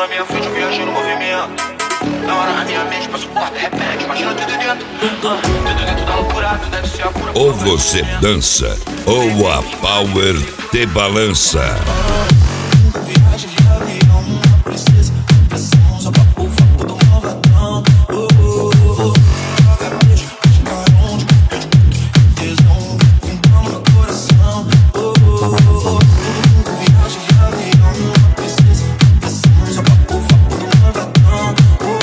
na minha frente, eu viajei no movimento. Na hora a minha mente passa por de repente, imagina tudo dentro. Tudo dentro da loucura, tu deve ser a cura. Ou você dança, ou a Power te balança. Viagem de avião, não precisa de pressão, só pra o foco do malvadão. Beijo, camarão de tesão, com no coração. Viagem de avião, não precisa de pressão, só pra o foco do malvadão.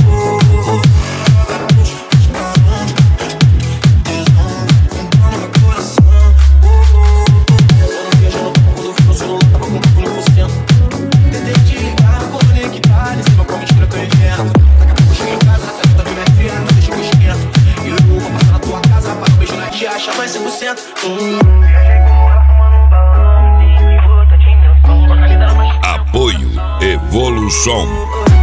Beijo, camarão de tesão, com no coração. Eu não viajo no pouco do fio, celular tava com 1%. Tentei te ligar, vou conectar, em cima com a mentira que eu invento. Daqui a pouco chego em casa, essa vida me ferra, não deixa que eu esquento. E eu vou passar na tua casa, para um beijo na tia, chama mais 100%. Viajei como Rafa, mano, um balão, em outra dimensão. Apoio Evolução.